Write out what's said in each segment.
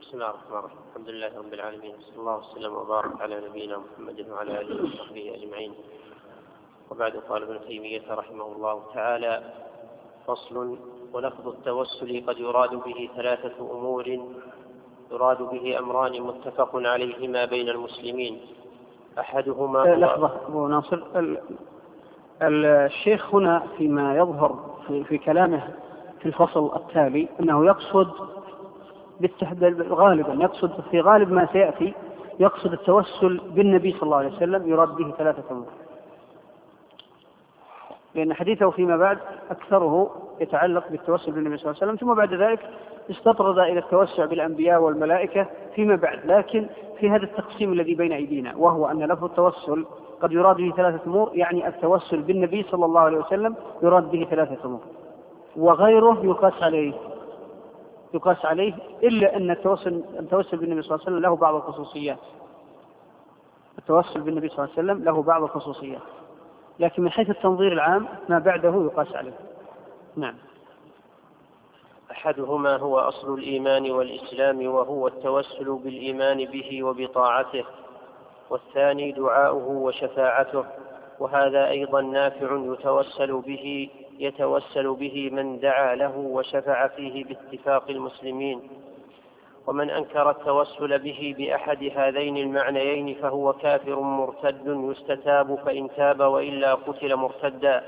بسم الله الرحمن الرحيم. الحمد لله رب العالمين، صلى الله وسلم وبارك على نبينا محمد وعلى آله وصحبه أجمعين. وبعد، قال ابن تيمية رحمه الله تعالى: فصل. ولفظ التوسل قد يراد به ثلاثة أمور: يراد به أمران متفق عليهما بين المسلمين، أحدهما لحظة أبو ناصر، الشيخ هنا فيما يظهر في كلامه في الفصل التالي أنه يقصد غالبا يقصد في غالب ما سيأتي يقصد التوسل بالنبي صلى الله عليه وسلم، يراد به ثلاثة أمور، لأن حديثه فيما بعد أكثره يتعلق بالتوسل بالنبي صلى الله عليه وسلم، ثم بعد ذلك استطرد إلى التوسع بالأنبياء والملائكة فيما بعد. لكن في هذا التقسيم الذي بين أيدينا، وهو أن لفظ التوسل قد يراد به ثلاثة أمور، يعني التوسل بالنبي صلى الله عليه وسلم يراد به ثلاثة أمور، وغيره يقاس عليه إلا أن التوسل بالنبي صلى الله عليه وسلم له بعض الخصوصيات. التوسل بالنبي صلى الله عليه وسلم له بعض الخصوصيات، لكن من حيث التنظير العام ما بعده يقاس عليه. نعم. أحدهما هو أصل الإيمان والإسلام، وهو التوسل بالإيمان به وبطاعته، والثاني دعاؤه وشفاعته، وهذا أيضا نافع يتوسل به من دعا له وشفع فيه باتفاق المسلمين. ومن أنكر التوسل به بأحد هذين المعنيين فهو كافر مرتد يستتاب فإن تاب، وإلا قتل مرتدا.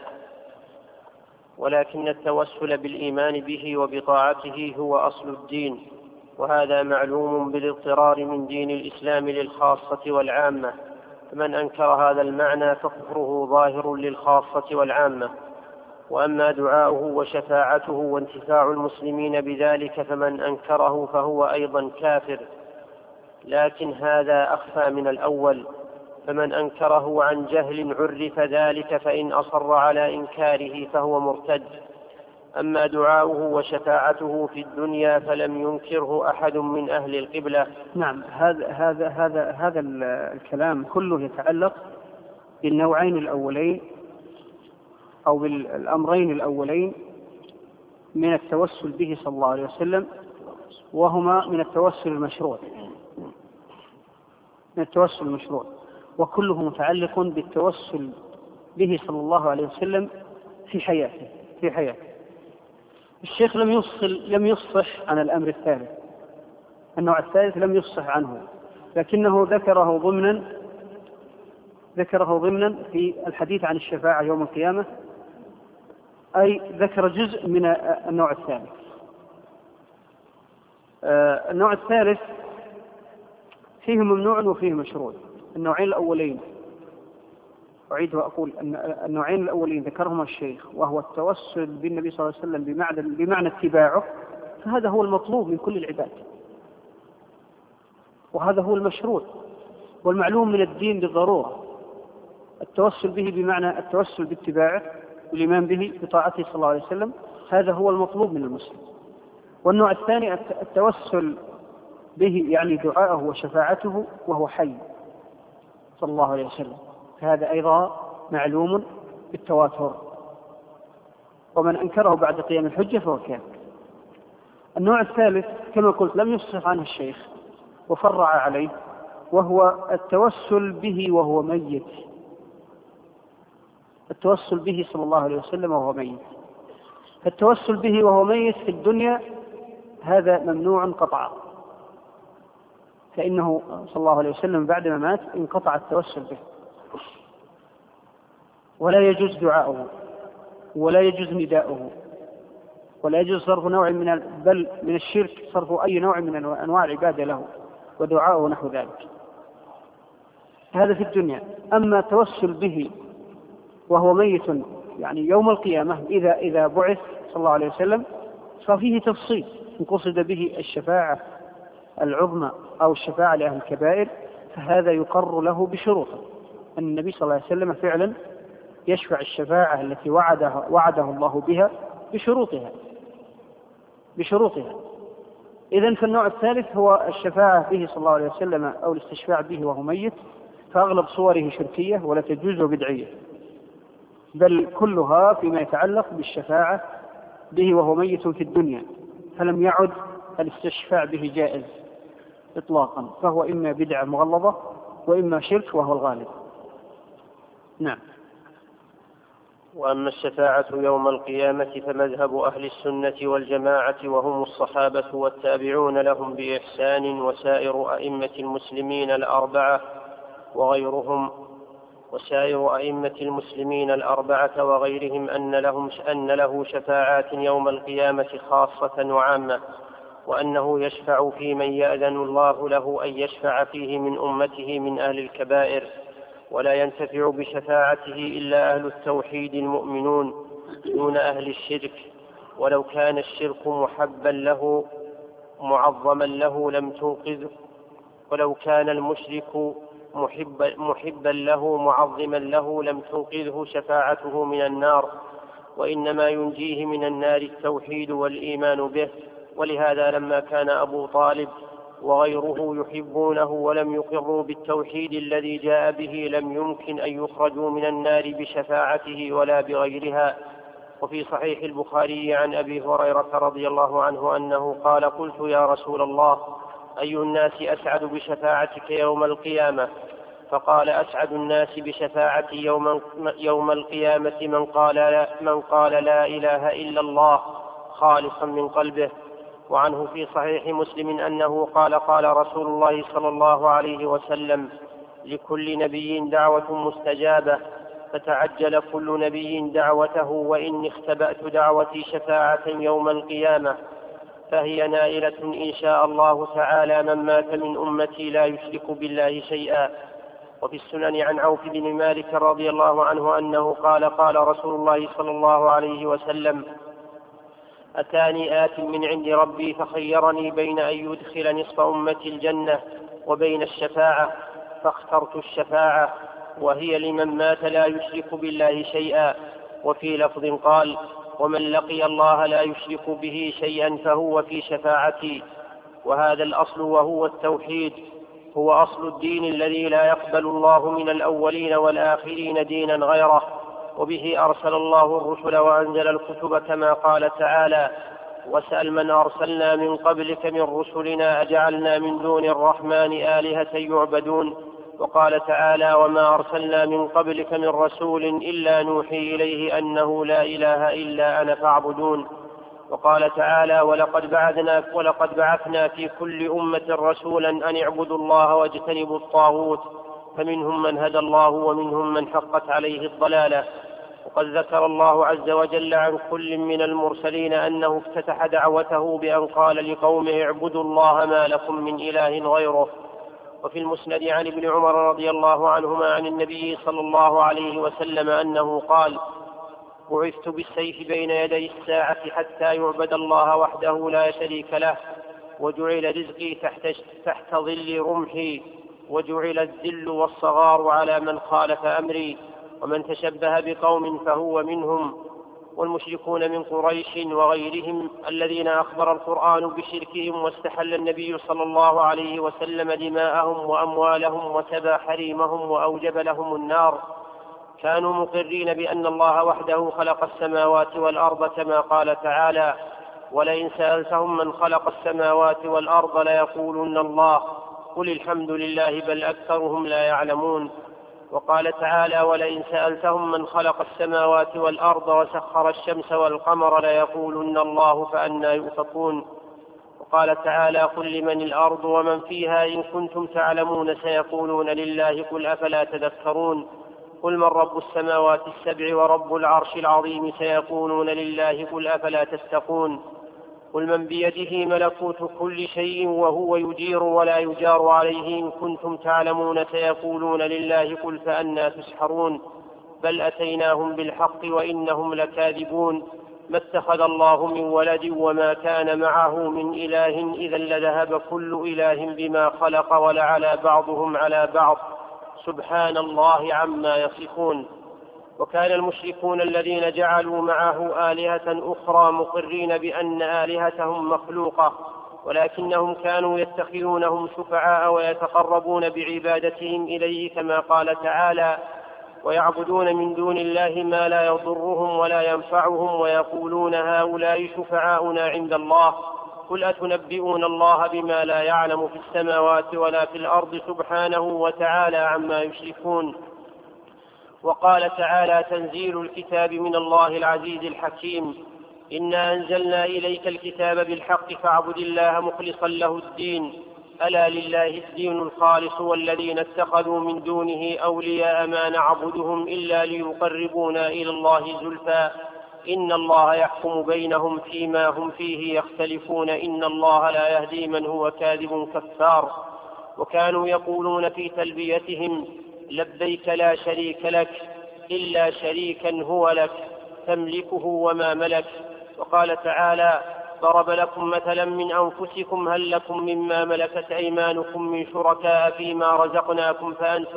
ولكن التوسل بالإيمان به وبطاعته هو أصل الدين، وهذا معلوم بالاضطرار من دين الإسلام للخاصة والعامة، فمن أنكر هذا المعنى فكفره ظاهر للخاصة والعامة. وأما دعاؤه وشفاعته وانتفاع المسلمين بذلك فمن أنكره فهو أيضا كافر، لكن هذا أخفى من الأول، فمن أنكره عن جهل عرف ذلك، فإن أصر على إنكاره فهو مرتد. أما دعاؤه وشفاعته في الدنيا فلم ينكره أحد من أهل القبلة. نعم. هذا الكلام كله يتعلق بالنوعين الأولين أو بالأمرين الأولين من التوسل به صلى الله عليه وسلم، وهما من التوسل المشروع، وكله متعلق بالتوسل به صلى الله عليه وسلم في حياته. الشيخ لم يفصح عن الأمر الثالث، النوع الثالث لم يفصح عنه، لكنه ذكره ضمنا في الحديث عن الشفاعة يوم القيامة، أي ذكر جزء من النوع الثالث. النوع الثالث فيه ممنوع وفيه مشروع. النوعين الأولين، أعيد وأقول أن النوعين الأولين ذكرهما الشيخ، وهو التوسل بالنبي صلى الله عليه وسلم بمعنى اتباعه، فهذا هو المطلوب من كل العباد، وهذا هو المشروع والمعلوم من الدين بالضرورة. التوسل به بمعنى التوسل باتباعه والإيمان به بطاعته صلى الله عليه وسلم، هذا هو المطلوب من المسلم. والنوع الثاني التوسل به يعني دعاءه وشفاعته وهو حي صلى الله عليه وسلم، هذا أيضا معلوم بالتواتر، ومن أنكره بعد قيام الحجة فهو كافر. النوع الثالث كما قلت لم يصح عنه الشيخ وفرع عليه، وهو التوسل به وهو ميت، التوسل به صلى الله عليه وسلم وهو ميت. فالتوسل به وهو ميت في الدنيا هذا ممنوع قطعا، فإنه صلى الله عليه وسلم بعدما مات انقطع التوسل به، ولا يجوز دعاؤه ولا يجوز نداؤه، ولا يجوز صرف نوع بل من الشرك صرف أي نوع من أنواع العبادة له ودعاؤه نحو ذلك. هذا في الدنيا. أما التوسل به وهو ميت يعني يوم القيامة إذا بعث صلى الله عليه وسلم ففيه تفصيل، إن قصد به الشفاعة العظمى أو الشفاعة لأهل الكبائر فهذا يقر له بشروطه، أن النبي صلى الله عليه وسلم فعلا يشفع الشفاعة التي وعده الله بها بشروطها. إذن فالنوع الثالث هو الشفاعة به صلى الله عليه وسلم أو الاستشفاع به وهو ميت، فأغلب صوره شركية ولا تجوز بدعية، بل كلها فيما يتعلق بالشفاعة به وهو ميت في الدنيا، فلم يعد الاستشفاع به جائز. إطلاقا، فهو إما بدعة مغلظة وإما شرك وهو الغالب. نعم. وأما الشفاعة يوم القيامة فمذهب أهل السنة والجماعة وهم الصحابة والتابعون لهم بإحسان وسائر أئمة المسلمين الأربعة وغيرهم أن له شفاعات يوم القيامة خاصة وعامة، وأنه يشفع في من يأذن الله له أن يشفع فيه من أمته من أهل الكبائر، ولا ينتفع بشفاعته إلا أهل التوحيد المؤمنون دون أهل الشرك، ولو كان الشرك محبا له معظما له لم تنقذه، ولو كان المشرك محبا له معظما له لم تنقذه شفاعته من النار، وإنما ينجيه من النار التوحيد والإيمان به. ولهذا لما كان أبو طالب وغيره يحبونه ولم يقروا بالتوحيد الذي جاء به لم يمكن أن يخرجوا من النار بشفاعته ولا بغيرها. وفي صحيح البخاري عن أبي هريرة رضي الله عنه أنه قال: قلت يا رسول الله أي الناس أسعد بشفاعتك يوم القيامة؟ فقال: أسعد الناس بشفاعتي يوم القيامة من قال لا إله إلا الله خالصا من قلبه. وعنه في صحيح مسلم أنه قال: قال رسول الله صلى الله عليه وسلم: لكل نبي دعوة مستجابة، فتعجل كل نبي دعوته، وإني اختبأت دعوتي شفاعة يوم القيامة، فهي نائلة إن شاء الله تعالى من مات من أمتي لا يشرك بالله شيئا. وفي السنن عن عوف بن مالك رضي الله عنه أنه قال: قال رسول الله صلى الله عليه وسلم: أتاني آت من عند ربي فخيرني بين أن يدخل نصف أمتي الجنة وبين الشفاعة، فاخترت الشفاعة، وهي لمن مات لا يشرك بالله شيئا. وفي لفظ قال: ومن لقي الله لا يشرك به شيئا فهو في شفاعتي. وهذا الأصل وهو التوحيد هو أصل الدين الذي لا يقبل الله من الأولين والآخرين دينا غيره، وبه أرسل الله الرسل وأنزل الكتب، كما قال تعالى: واسأل من أرسلنا من قبلك من رسلنا أجعلنا من دون الرحمن آلهة يعبدون. وقال تعالى: وما أرسلنا من قبلك من رسول إلا نوحي إليه أنه لا إله إلا أنا فاعبدون. وقال تعالى: ولقد بعثنا في كل أمة رسولا أن اعبدوا الله واجتنبوا الطاغوت، فمنهم من هدى الله ومنهم من حقت عليه الضلالة. وقد ذكر الله عز وجل عن كل من المرسلين أنه افتتح دعوته بأن قال لقومه: اعبدوا الله ما لكم من إله غيره. وفي المسند عن ابن عمر رضي الله عنهما عن النبي صلى الله عليه وسلم أنه قال: بعثت بالسيف بين يدي الساعة حتى يعبد الله وحده لا شريك له، وجعل رزقي تحت ظل رمحي، وجعل الذل والصغار على من خالف أمري، ومن تشبه بقوم فهو منهم. والمشركون من قريش وغيرهم الذين أخبر القرآن بشركهم واستحل النبي صلى الله عليه وسلم دماءهم وأموالهم وتبى حريمهم وأوجب لهم النار، كانوا مقرين بأن الله وحده خلق السماوات والأرض، كما قال تعالى: ولئن سألتهم من خلق السماوات والأرض ليقولن الله قل الحمد لله بل أكثرهم لا يعلمون. وقال تعالى: ولئن سألتهم من خلق السماوات والأرض وسخر الشمس والقمر ليقولن الله فأنى يؤفكون. وقال تعالى: قل لمن الأرض ومن فيها إن كنتم تعلمون سيقولون لله قل أفلا تذكرون. قل من رب السماوات السبع ورب العرش العظيم سيقولون لله قل أفلا تتقون. قل من بيده ملكوت كل شيء وهو يجير ولا يجار عليه إن كنتم تعلمون سيقولون لله قل فأنى تسحرون. بل أتيناهم بالحق وإنهم لكاذبون. ما اتخذ الله من ولد وما كان معه من إله إذا لذهب كل إله بما خلق ولعلى بعضهم على بعض سبحان الله عما يصفون. وكان المشركون الذين جعلوا معه آلهة أخرى مقرين بأن آلهتهم مخلوقة، ولكنهم كانوا يتخذونهم شفعاء ويتقربون بعبادتهم إليه، كما قال تعالى: ويعبدون من دون الله ما لا يضرهم ولا ينفعهم ويقولون هؤلاء شفعاؤنا عند الله قل أتنبئون الله بما لا يعلم في السماوات ولا في الأرض سبحانه وتعالى عما يشركون. وقال تعالى: تنزيل الكتاب من الله العزيز الحكيم. إنا أنزلنا إليك الكتاب بالحق فاعبد الله مخلصا له الدين، ألا لله الدين الخالص والذين اتخذوا من دونه أولياء ما نعبدهم إلا ليقربونا إلى الله زلفى إن الله يحكم بينهم فيما هم فيه يختلفون إن الله لا يهدي من هو كاذب كفار. وكانوا يقولون في تلبيتهم: لبيك لا شريك لك إلا شريكا هو لك تملكه وما ملك. وقال تعالى: ضرب لكم مثلا من أنفسكم هل لكم مما ملكت أيمانكم من شركاء فيما رزقناكم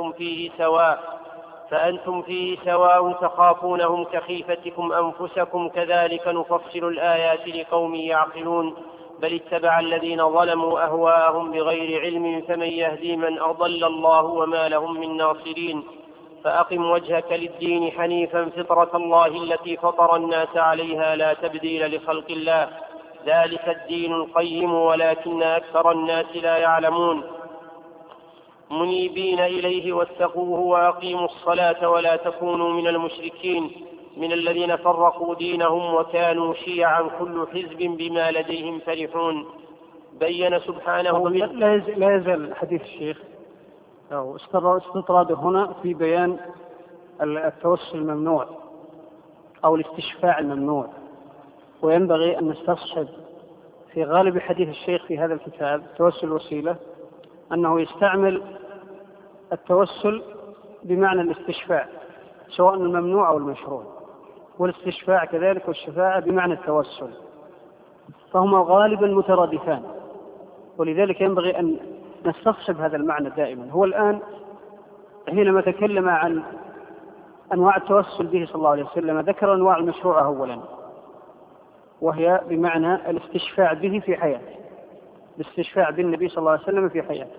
فأنتم فيه سواء تخافونهم كخيفتكم أنفسكم كذلك نفصل الآيات لقوم يعقلون بل اتبع الذين ظلموا أهواءهم بغير علم فمن يهدي من أضل الله وما لهم من ناصرين. فأقم وجهك للدين حنيفا فطرة الله التي فطر الناس عليها لا تبديل لخلق الله ذلك الدين القيم ولكن أكثر الناس لا يعلمون. منيبين إليه واتقوه وأقيموا الصلاة ولا تكونوا من المشركين من الذين فرقوا دينهم وكانوا شيعا كل حزب بما لديهم فرحون. بين سبحانه لا يزال حديث الشيخ أو استطراده هنا في بيان التوسل الممنوع أو الاستشفاع الممنوع. وينبغي أن نستصحب في غالب حديث الشيخ في هذا الكتاب توسل الوسيلة أنه يستعمل التوسل بمعنى الاستشفاع سواء الممنوع أو المشروع، والاستشفاع كذلك والشفاعة بمعنى التوسل، فهما غالبا مترادفان. ولذلك ينبغي أن نستصحب هذا المعنى دائما. هو الآن حينما تكلم عن أنواع التوسل به صلى الله عليه وسلم ذكر أنواع المشروعة أولا، وهي بمعنى الاستشفاع به في حياته، الاستشفاع بالنبي صلى الله عليه وسلم في حياته،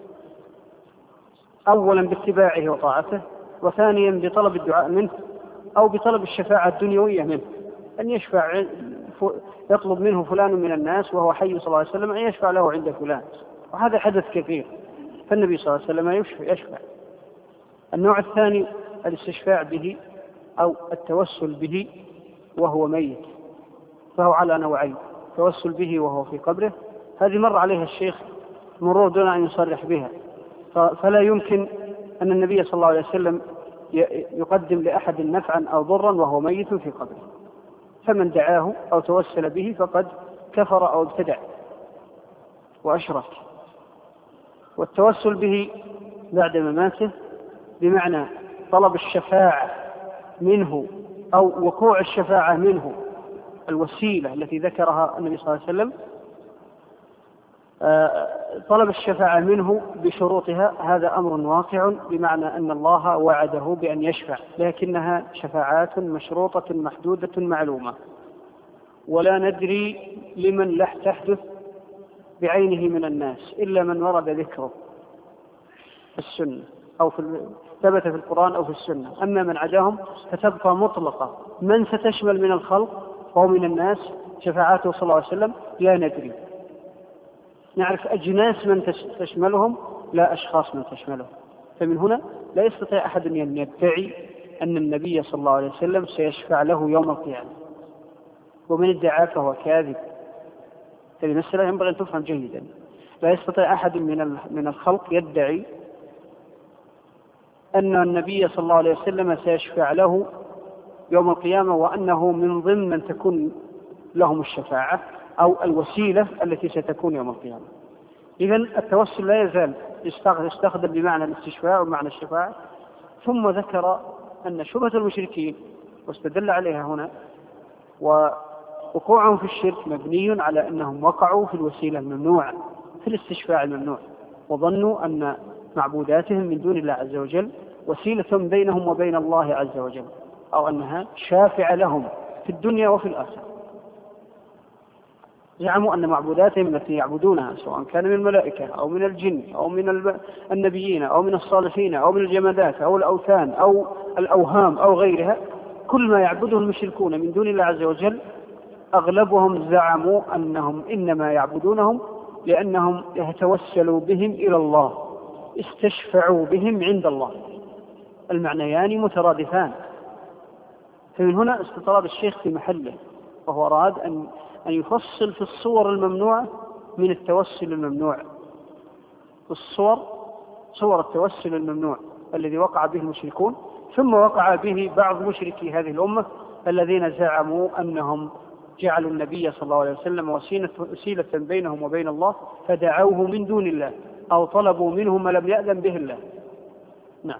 أولا باتباعه وطاعته، وثانيا بطلب الدعاء منه أو بطلب الشفاعة الدنيوية منه، أن يشفع يطلب منه فلان من الناس وهو حي صلى الله عليه وسلم أن يشفع له عند فلان، وهذا حدث كثير، فالنبي صلى الله عليه وسلم يشفع. النوع الثاني الاستشفاع به أو التوسل به وهو ميت، فهو على نوعين: التوسل به وهو في قبره، هذه مر عليها الشيخ مرور دون أن يصرح بها، فلا يمكن أن النبي صلى الله عليه وسلم يقدم لأحد نفعا أو ضرا وهو ميت في قبره، فمن دعاه أو توسل به فقد كفر أو ابتدع وأشرك. والتوسل به بعد مماته بمعنى طلب الشفاعة منه أو وقوع الشفاعة منه، الوسيلة التي ذكرها النبي صلى الله عليه وسلم، طلب الشفاعة منه بشروطها، هذا أمر واقع، بمعنى أن الله وعده بأن يشفع، لكنها شفاعات مشروطة محدودة معلومة، ولا ندري لمن لا تحدث بعينه من الناس إلا من ورد ذكره في السنة أو ثبت في القرآن أو في السنة. أما من عداهم فتبقى مطلقة، من ستشمل من الخلق وهو من الناس شفاعاته صلى الله عليه وسلم لا ندري، نعرف أجناس من تشملهم لا أشخاص من تشملهم. فمن هنا لا يستطيع أحد أن يدعي أن النبي صلى الله عليه وسلم سيشفع له يوم القيامة، ومن ادعى فهو كاذب. هذه المسألة ينبغي أن تفهم جيدا. لا يستطيع أحد من الخلق يدعي أن النبي صلى الله عليه وسلم سيشفع له يوم القيامة وأنه من ضمن من تكون لهم الشفاعة أو الوسيلة التي ستكون يوم القيامة. إذن التوسل لا يزال يستخدم بمعنى الاستشفاع ومعنى الشفاعة. ثم ذكر أن شبهة المشركين واستدل عليها هنا ووقوعهم في الشرك مبني على أنهم وقعوا في الوسيلة الممنوعة، في الاستشفاع الممنوع، وظنوا أن معبوداتهم من دون الله عز وجل وسيلة بينهم وبين الله عز وجل، أو أنها شافعة لهم في الدنيا وفي الآخرة. زعموا أن معبوداتهم التي يعبدونها سواء كان من الملائكة أو من الجن أو من النبيين أو من الصالحين أو من الجمادات أو الأوثان أو الأوهام أو غيرها، كل ما يعبده المشركون من دون الله عز وجل أغلبهم زعموا أنهم إنما يعبدونهم لأنهم يتوسلوا بهم إلى الله، استشفعوا بهم عند الله. المعنيان مترادفان. فمن هنا استطراد الشيخ في محله، وهو أراد أن يفصل في الصور الممنوعة من التوسل الممنوع. صور التوسل الممنوع الذي وقع به المشركون، ثم وقع به بعض مشركي هذه الأمة الذين زعموا أنهم جعلوا النبي صلى الله عليه وسلم وسيلة بينهم وبين الله، فدعوه من دون الله أو طلبوا منه ما لم يأذن به الله. نعم.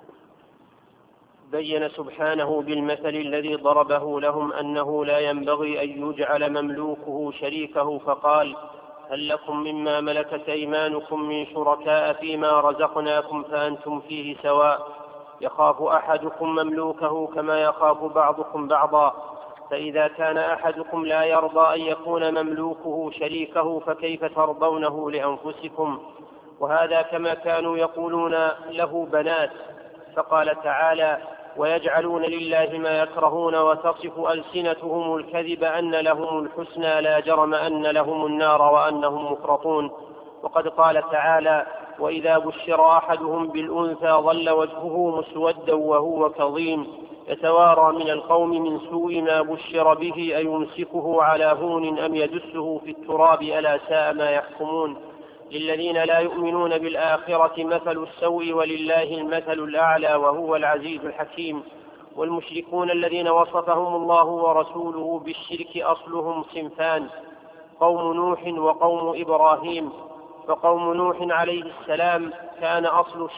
بين سبحانه بالمثل الذي ضربه لهم أنه لا ينبغي أن يجعل مملوكه شريكه، فقال: هل لكم مما ملكت أيمانكم من شركاء فيما رزقناكم فأنتم فيه سواء، يخاف أحدكم مملوكه كما يخاف بعضكم بعضا، فإذا كان أحدكم لا يرضى أن يكون مملوكه شريكه فكيف ترضونه لأنفسكم؟ وهذا كما كانوا يقولون له بنات. فقال تعالى: ويجعلون لله ما يكرهون وتصف ألسنتهم الكذب أن لهم الحسنى لا جرم أن لهم النار وأنهم مفرطون. وقد قال تعالى: وإذا بشر أحدهم بالأنثى ظل وجهه مسودا وهو كظيم يتوارى من القوم من سوء ما بشر به أيمسكه على هون أم يدسه في التراب ألا ساء ما يحكمون. للذين لا يؤمنون بالآخرة مثل السوء ولله المثل الأعلى وهو العزيز الحكيم. والمشركون الذين وصفهم الله ورسوله بالشرك أصلهم صنفان: قوم نوح وقوم إبراهيم. فقوم نوح عليه السلام كان أصل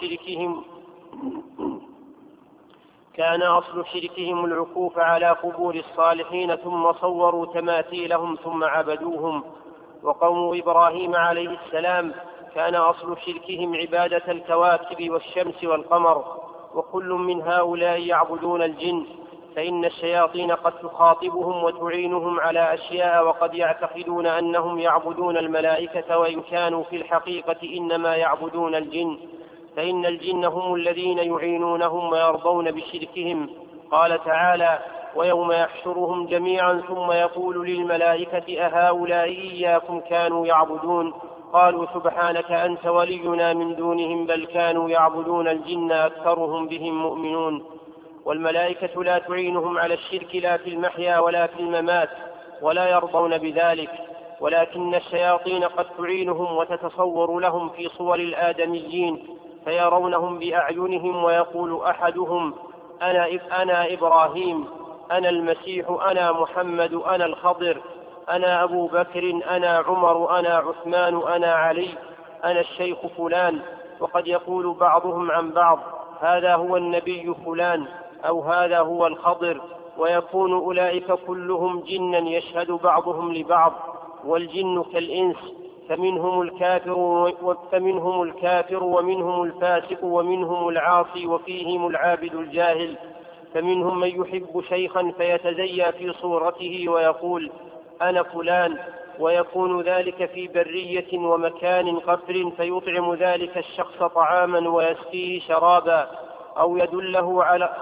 شركهم العكوف على قبور الصالحين ثم صوروا تماثيلهم ثم عبدوهم. وقوم إبراهيم عليه السلام كان أصل شركهم عبادة الكواكب والشمس والقمر. وكل من هؤلاء يعبدون الجن، فإن الشياطين قد تخاطبهم وتعينهم على أشياء، وقد يعتقدون أنهم يعبدون الملائكة وإن كانوا في الحقيقة إنما يعبدون الجن، فإن الجن هم الذين يعينونهم ويرضون بشركهم. قال تعالى: ويوم يحشرهم جميعا ثم يقول للملائكة أهؤلاء إياكم كانوا يعبدون قالوا سبحانك أنت ولينا من دونهم بل كانوا يعبدون الجن أكثرهم بهم مؤمنون. والملائكة لا تعينهم على الشرك لا في المحيا ولا في الممات ولا يرضون بذلك، ولكن الشياطين قد تعينهم وتتصور لهم في صور الآدميين فيرونهم بأعينهم، ويقول أحدهم: أنا إبراهيم، أنا المسيح، أنا محمد، أنا الخضر، أنا أبو بكر، أنا عمر، أنا عثمان، أنا علي، أنا الشيخ فلان. وقد يقول بعضهم عن بعض: هذا هو النبي فلان، أو هذا هو الخضر. ويكون أولئك كلهم جنا يشهد بعضهم لبعض، والجن كالإنس، فمنهم الكافر ومنهم الفاسق ومنهم العاصي وفيهم العابد الجاهل. فمنهم من يحب شيخا فيتزيى في صورته ويقول: أنا فلان، ويكون ذلك في برية ومكان قفر، فيطعم ذلك الشخص طعاما ويسقيه شرابا، أو يدله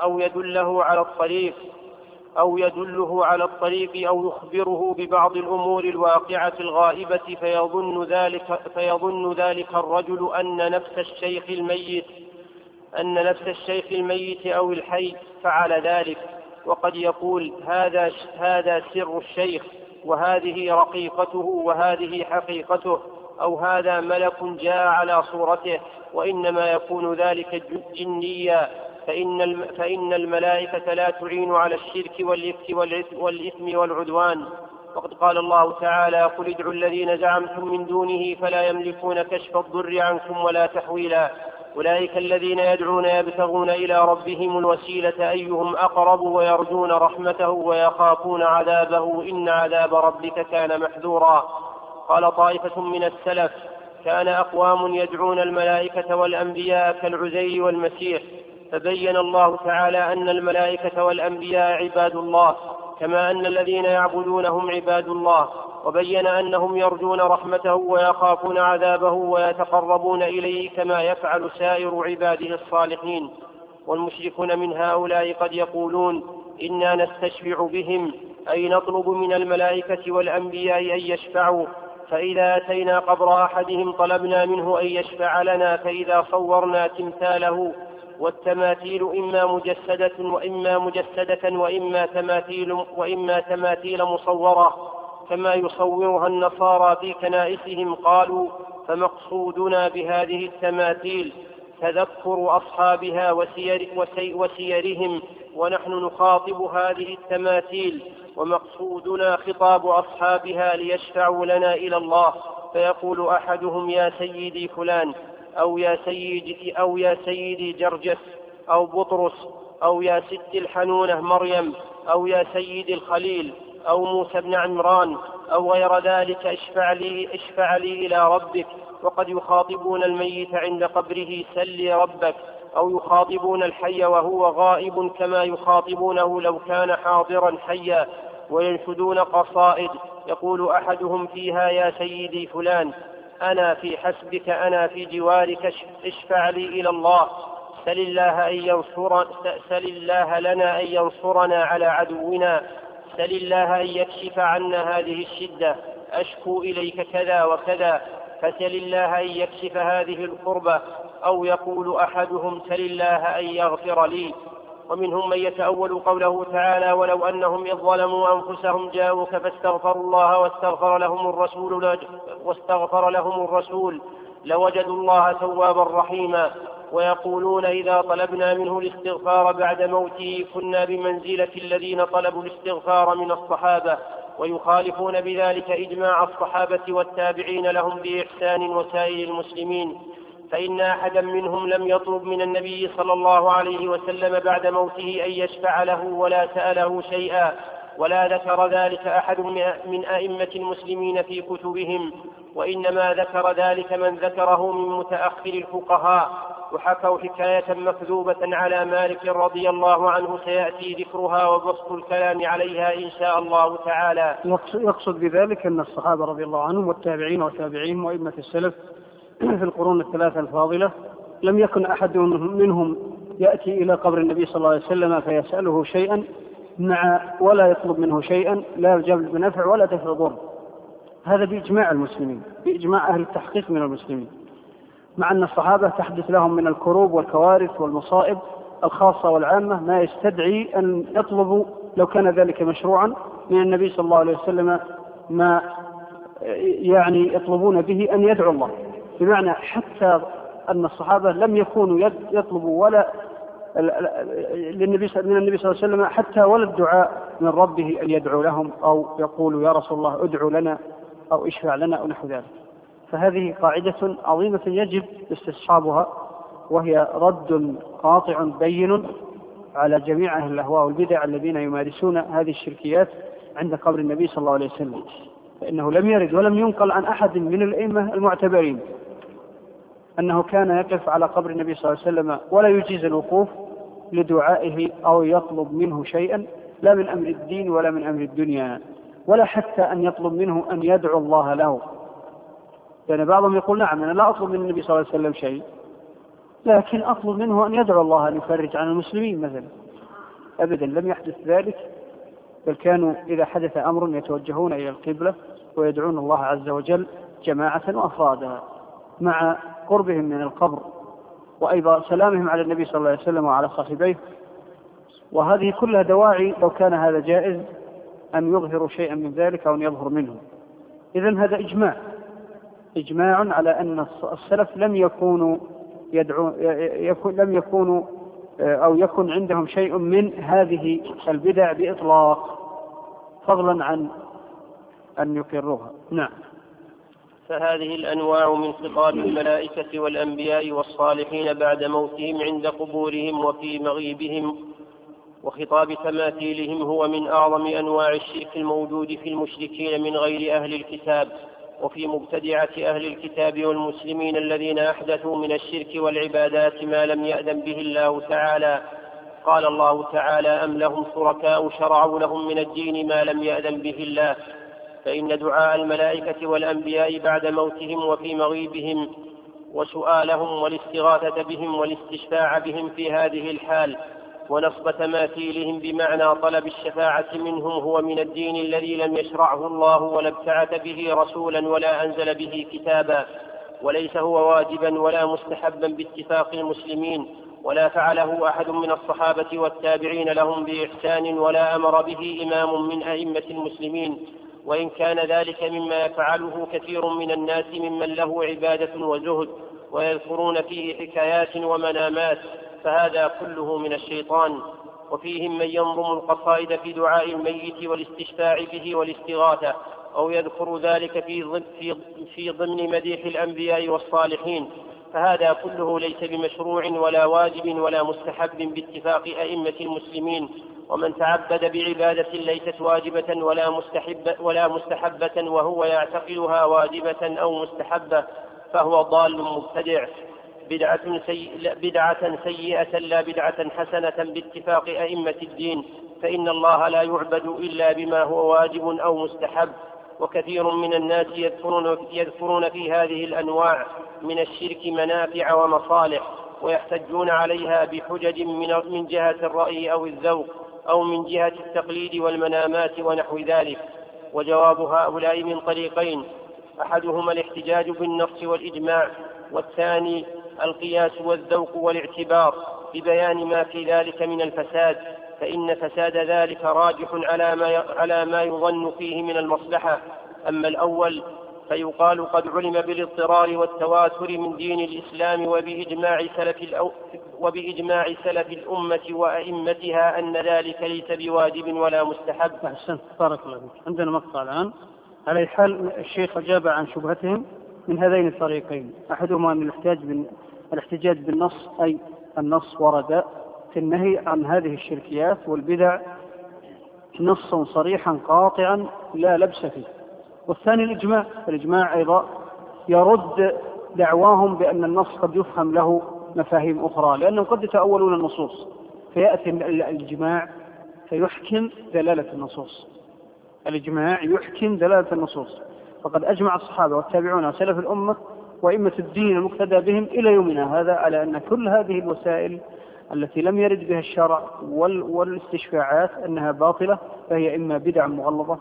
على الطريق أو يخبره ببعض الأمور الواقعة الغائبة، فيظن ذلك الرجل أن نفس الشيخ الميت أو الحي فعل ذلك، وقد يقول: هذا سر الشيخ، وهذه رقيقته، وهذه حقيقته، أو هذا ملك جاء على صورته، وإنما يكون ذلك جنيا، فإن الملائكة لا تعين على الشرك والإثم والعدوان. وقد قال الله تعالى: قل ادعوا الذين زعمتم من دونه فلا يملكون كشف الضر عنكم ولا تحويلا، أولئك الذين يدعون يبتغون إلى ربهم الوسيلة أيهم أقرب ويرجون رحمته ويخافون عذابه إن عذاب ربك كان محذورا. قال طائفة من السلف: كان أقوام يدعون الملائكة والأنبياء كالعزير والمسيح، فبين الله تعالى أن الملائكة والأنبياء عباد الله كما أن الذين يعبدونهم عباد الله، وبين أنهم يرجون رحمته ويخافون عذابه ويتقربون إليه كما يفعل سائر عباده الصالحين. والمشركون من هؤلاء قد يقولون: إنا نستشفع بهم، أي نطلب من الملائكة والأنبياء أن يشفعوا، فإذا أتينا قبر أحدهم طلبنا منه أن يشفع لنا، فإذا صورنا تمثاله، والتماثيل إما مجسدة وإما تماثيل مصورة كما يصورها النصارى في كنائسهم، قالوا فمقصودنا بهذه التماثيل تذكر أصحابها وسيرهم، ونحن نخاطب هذه التماثيل، ومقصودنا خطاب أصحابها ليشفعوا لنا إلى الله، فيقول أحدهم يا سيدي فلان، أو يا سيدي جرجس أو بطرس، أو يا ست الحنونة مريم، أو يا سيدي الخليل، أو موسى بن عمران، أو غير ذلك، اشفع لي إلى ربك. وقد يخاطبون الميت عند قبره سل ربك، أو يخاطبون الحي وهو غائب كما يخاطبونه لو كان حاضرا حيا، وينشدون قصائد يقول أحدهم فيها يا سيدي فلان، أنا في حسبك، أنا في جوارك، اشفع لي إلى الله، سل الله لنا أن ينصرنا على عدونا، سل الله أن يكشف عنا هذه الشدة، أشكو إليك كذا وكذا، فسل الله أن يكشف هذه الكربة. أو يقول أحدهم سل الله أن يغفر لي. ومنهم من يتأول قوله تعالى ولو أنهم إذ ظلموا أنفسهم جاءوك فاستغفروا الله واستغفر لهم الرسول لوجدوا الله توابا رحيما. ويقولون إذا طلبنا منه الاستغفار بعد موته كنا بمنزلة الذين طلبوا الاستغفار من الصحابة، ويخالفون بذلك إجماع الصحابة والتابعين لهم بإحسان وسائر المسلمين، فإن أحدا منهم لم يطلب من النبي صلى الله عليه وسلم بعد موته أن يشفع له ولا سأله شيئا، ولا ذكر ذلك أحد من أئمة المسلمين في كتبهم، وإنما ذكر ذلك من ذكره من متأخر الفقهاء، وحكوا حكاية مكذوبة على مالك رضي الله عنه سيأتي ذكرها وبسط الكلام عليها إن شاء الله تعالى. يقصد بذلك أن الصحابة رضي الله عنهم والتابعين وتابعيهم وأئمة السلف في القرون الثلاثة الفاضلة لم يكن أحد منهم يأتي إلى قبر النبي صلى الله عليه وسلم فيسأله شيئا ولا يطلب منه شيئا، لا جلب بنفع ولا دفع ضر. هذا بإجماع المسلمين، بإجماع أهل التحقيق من المسلمين، مع أن الصحابة تحدث لهم من الكروب والكوارث والمصائب الخاصة والعامة ما يستدعي أن يطلبوا لو كان ذلك مشروعا من النبي صلى الله عليه وسلم، ما يعني يطلبون به أن يدعو الله، بمعنى حتى أن الصحابة لم يكونوا يطلبوا ولا من النبي صلى الله عليه وسلم حتى ولا الدعاء من ربه أن يدعو لهم أو يقولوا يا رسول الله ادعو لنا أو اشفع لنا أو نحو ذلك. فهذه قاعدة عظيمة يجب استصحابها، وهي رد قاطع بين على جميع أهل الأهواء والبدع الذين يمارسون هذه الشركيات عند قبر النبي صلى الله عليه وسلم، فإنه لم يرد ولم ينقل عن أحد من الأئمة المعتبرين أنه كان يقف على قبر النبي صلى الله عليه وسلم ولا يجيز الوقوف لدعائه أو يطلب منه شيئا، لا من أمر الدين ولا من أمر الدنيا، ولا حتى أن يطلب منه أن يدعو الله له. يعني بعضهم يقول نعم أنا لا أطلب من النبي صلى الله عليه وسلم شيء، لكن أطلب منه أن يدعو الله أن يفرج عن المسلمين مثلا. أبدا لم يحدث ذلك، بل كانوا إذا حدث أمر يتوجهون إلى القبلة ويدعون الله عز وجل جماعة وأفرادا مع قربهم من القبر، وأيضا سلامهم على النبي صلى الله عليه وسلم وعلى صاحبيه. وهذه كلها دواعي لو كان هذا جائز أن يظهروا شيئا من ذلك أو أن يظهر منه. إذن هذا إجماع على أن السلف لم يكونوا أو يكن عندهم شيء من هذه البدع بإطلاق، فضلا عن أن يقروها. نعم. فهذه الأنواع من خطاب الملائكة والأنبياء والصالحين بعد موتهم عند قبورهم وفي مغيبهم وخطاب تماثيلهم هو من أعظم أنواع الشرك الموجود في المشركين من غير أهل الكتاب، وفي مبتدعة أهل الكتاب والمسلمين الذين أحدثوا من الشرك والعبادات ما لم يأذن به الله تعالى. قال الله تعالى أم لهم شركاء شرعوا لهم من الدين ما لم يأذن به الله. فإن دعاء الملائكة والأنبياء بعد موتهم وفي مغيبهم وسؤالهم والاستغاثة بهم والاستشفاع بهم في هذه الحال ونصب تماثيلهم بمعنى طلب الشفاعة منهم هو من الدين الذي لم يشرعه الله ولا ابتعث به رسولا ولا أنزل به كتابا، وليس هو واجبا ولا مستحبا باتفاق المسلمين، ولا فعله أحد من الصحابة والتابعين لهم بإحسان، ولا أمر به إمام من أئمة المسلمين، وإن كان ذلك مما يفعله كثير من الناس ممن له عبادة وزهد ويذكرون فيه حكايات ومنامات، فهذا كله من الشيطان. وفيهم من ينظم القصائد في دعاء الميت والاستشفاع به والاستغاثة، أو يذكر ذلك في ضمن مديح الأنبياء والصالحين، فهذا كله ليس بمشروع ولا واجب ولا مستحب باتفاق أئمة المسلمين. ومن تعبد بعبادة ليست واجبة ولا مستحبة وهو يعتقدها واجبة أو مستحبة فهو ضال مبتدع، بدعة سيئة لا بدعة حسنة باتفاق أئمة الدين، فإن الله لا يعبد إلا بما هو واجب أو مستحب. وكثير من الناس يذكرون في هذه الأنواع من الشرك منافع ومصالح، ويحتجون عليها بحجج من جهة الرأي أو الذوق، أو من جهة التقليد والمنامات ونحو ذلك. وجواب هؤلاء من طريقين: أحدهما الاحتجاج بالنص والإجماع، والثاني القياس والذوق والاعتبار ببيان ما في ذلك من الفساد، فإن فساد ذلك راجح على ما يظن فيه من المصلحة. أما الأول فيقال قد علم بالاضطرار والتواتر من دين الإسلام وبإجماع سلف الأمة وأئمتها أن ذلك ليس بواجب ولا مستحب. أحسنت، بارك الله فيك. عندنا مقطع الآن. على أي حال الشيخ أجاب عن شبهتهم من هذين الطريقين: أحدهما أن الاحتجاج بالنص، أي النص ورد في النهي عن هذه الشركيات والبدع نصا صريحا قاطعا لا لبس فيه. والثاني الإجماع أيضا يرد دعواهم بأن النص قد يفهم له مفاهيم أخرى، لأنهم قد يتأولون النصوص، فيأتي الإجماع فيحكم دلالة النصوص. الإجماع يحكم دلالة النصوص، فقد أجمع الصحابة والتابعون وسلف الأمة وإمة الدين المقتدى بهم إلى يومنا هذا على أن كل هذه الوسائل التي لم يرد بها الشرع والاستشفاعات أنها باطلة، فهي إما بدع مغلظة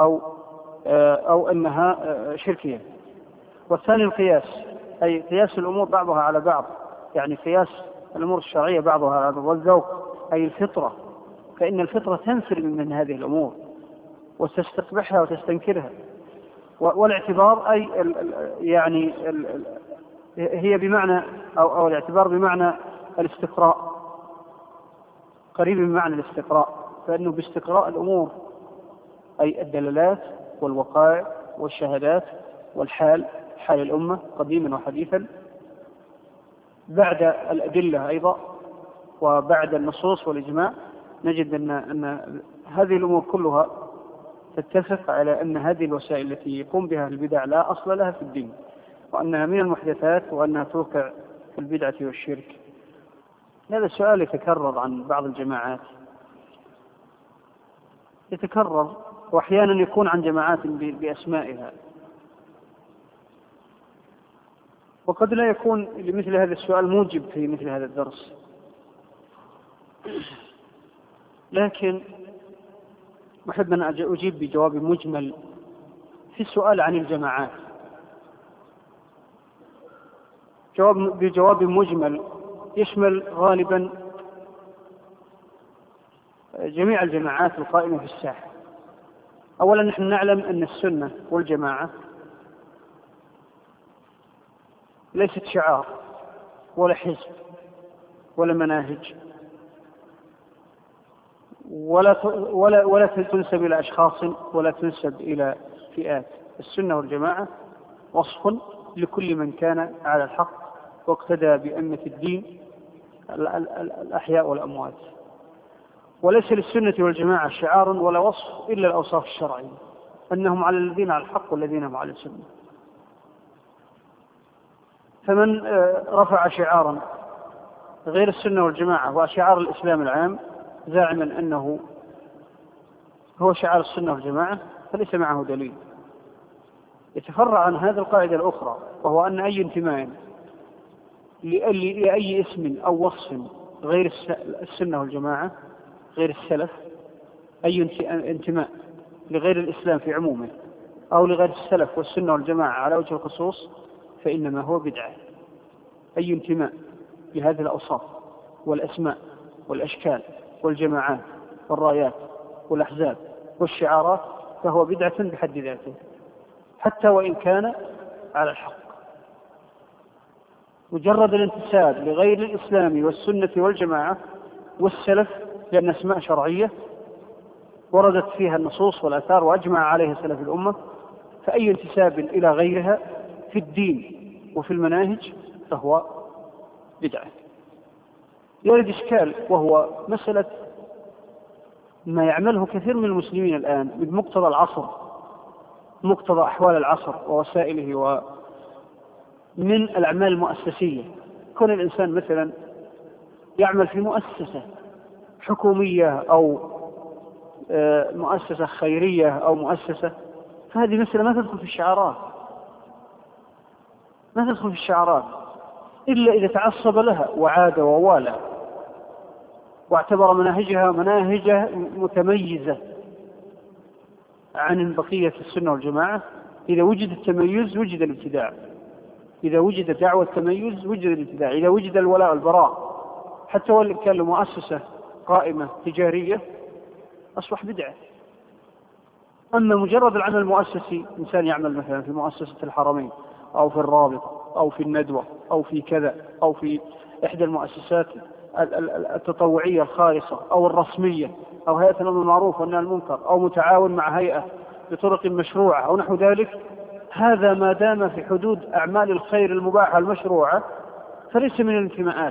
أو أنها شركية. والثاني القياس، أي قياس الأمور بعضها على بعض، يعني قياس الأمور الشرعية بعضها على بعض. والذوق أي الفطرة، فإن الفطرة تنفر من هذه الأمور وتستقبحها وتستنكرها. والاعتبار أي يعني هي بمعنى أو الاعتبار بمعنى الاستقراء، قريب من معنى الاستقراء، فإنه باستقراء الأمور أي الدلالات والوقائع والشهادات والحال، حال الأمة قديما وحديثا، بعد الأدلة أيضا وبعد النصوص والإجماع، نجد أن هذه الأمور كلها تتفق على أن هذه الوسائل التي يقوم بها البدع لا أصل لها في الدين، وأنها من المحدثات، وأنها توقع في البدعة والشرك. هذا السؤال يتكرر عن بعض الجماعات، يتكرر، وأحيانا يكون عن جماعات بأسمائها، وقد لا يكون لمثل هذا السؤال موجب في مثل هذا الدرس. لكن أحب أن أجيب بجواب مجمل في السؤال عن الجماعات، بجواب مجمل يشمل غالبا جميع الجماعات القائمة في الساحة. أولا نحن نعلم أن السنة والجماعة ليست شعار ولا حزب ولا مناهج ولا تنسب إلى أشخاص ولا تنسب إلى فئات. السنة والجماعة وصف لكل من كان على الحق واقتدى بأئمة الدين الأحياء والأموات، وليس للسنة والجماعة شعار ولا وصف إلا الأوصاف الشرعية، أنهم على الذين على الحق والذين هم على السنة. فمن رفع شعارا غير السنة والجماعة وشعار الإسلام العام زاعما أنه هو شعار السنة والجماعة فليس معه دليل. يتفرع عن هذه القاعدة الأخرى، وهو أن أي انتماء لأي اسم أو وصف غير السنة والجماعة، غير السلف، أي انتماء لغير الإسلام في عمومه أو لغير السلف والسنة والجماعة على وجه الخصوص فإنما هو بدعة. أي انتماء لهذه الأوصاف والأسماء والأشكال والجماعات والرايات والأحزاب والشعارات فهو بدعة بحد ذاته حتى وإن كان على الحق. مجرد الانتساب لغير الإسلام والسنة والجماعة والسلف، لأن أسماء شرعية وردت فيها النصوص والآثار وأجمع عليها سلف الأمة، فأي انتساب إلى غيرها في الدين وفي المناهج فهو بدعة. يرد إشكال وهو مسألة ما يعمله كثير من المسلمين الآن بمقتضى العصر، مقتضى أحوال العصر ووسائله ومن الأعمال المؤسسية. كون الإنسان مثلا يعمل في مؤسسة حكومية أو مؤسسة خيرية أو مؤسسة، فهذه مثلا ما تدخل في الشعارات، ما تدخل في الشعارات إلا إذا تعصب لها وعاد ووالى واعتبر مناهجها مناهج متميزة عن بقية السنة والجماعة. إذا وجد التميز وجد الابتداع، إذا وجد دعوة التميز وجد الابتداع، إذا وجد الولاء والبراء حتى ولو كان لمؤسسة قائمة تجارية أصبح بدعة. أما مجرد العمل المؤسسي، إنسان يعمل مثلا في مؤسسة الحرمين أو في الرابطة أو في الندوة أو في كذا أو في إحدى المؤسسات التطوعية الخالصة أو الرسمية أو هيئة الأمر بالمعروف والنهي عن المنكر أو متعاون مع هيئة بطرق مشروعة أو نحو ذلك، هذا ما دام في حدود أعمال الخير المباحة المشروعة فليس من الانتماءات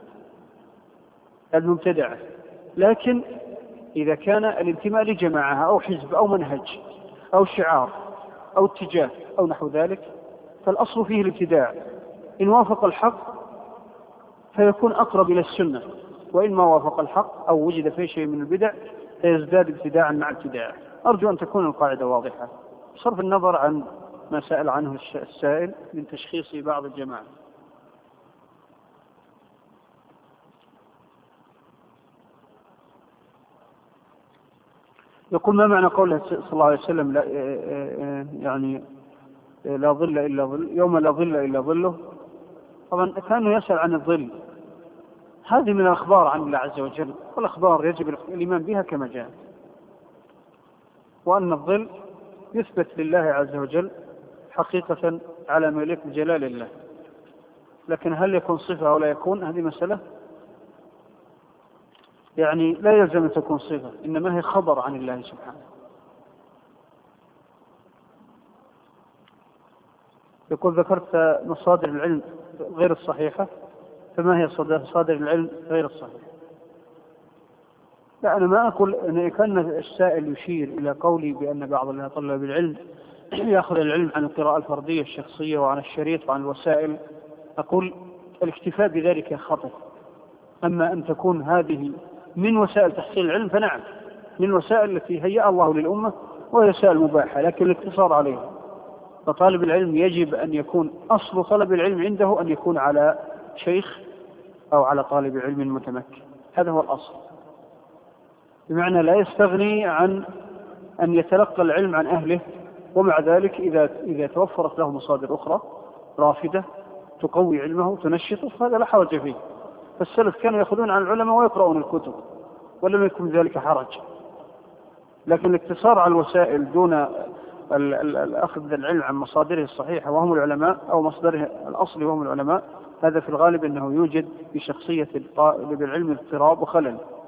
المبتدعة. لكن إذا كان الانتماء لجماعة أو حزب أو منهج أو شعار أو اتجاه أو نحو ذلك فالأصل فيه الابتداع. إن وافق الحق فيكون أقرب إلى السنة، وإن ما وافق الحق أو وجد فيه شيء من البدع فيزداد ابتداعا مع ابتداع. أرجو أن تكون القاعدة واضحة بصرف النظر عن ما سأل عنه السائل من تشخيص بعض الجماعة. يقول: ما معنى قوله صلى الله عليه وسلم يعني لا ظل إلا ظل، يوم لا ظل إلا ظله؟ طبعا كانوا يسأل عن الظل، هذه من الأخبار عن الله عز وجل، والأخبار يجب الإيمان بها كما جاء، وأن الظل يثبت لله عز وجل حقيقة على ما يليق بجلال الله، لكن هل يكون صفة أو لا يكون، هذه مسألة يعني لا يلزم أن تكون صفة، إنما هي خبر عن الله سبحانه. يقول: ذكرت مصادر العلم غير الصحيحة، فما هي مصادر العلم غير الصحيحة؟ لا، أنا ما أقول أن كان السائل يشير إلى قولي بأن بعض طلاب العلم يأخذ العلم عن القراءة الفردية الشخصية وعن الشريط وعن الوسائل. أقول الاكتفاء بذلك خطأ، أما أن تكون هذه من وسائل تحصيل العلم فنعم، من الوسائل التي هيأ الله للأمة وهي وسائل مباحة، لكن الاقتصار عليها. فطالب العلم يجب أن يكون أصل طلب العلم عنده أن يكون على شيخ أو على طالب علم متمكن، هذا هو الأصل، بمعنى لا يستغني عن أن يتلقى العلم عن أهله، ومع ذلك إذا توفرت له مصادر أخرى رافدة تقوي علمه تنشطه فهذا لا حرج فيه. فالسلف كانوا يأخذون عن العلماء ويقرؤون الكتب ولم يكن ذلك حرج، لكن الاقتصار على الوسائل دون الأخذ العلم عن مصادره الصحيحة وهم العلماء أو مصدره الأصلي وهم العلماء، هذا في الغالب أنه يوجد في شخصية طالب العلم اضطراب وخلل.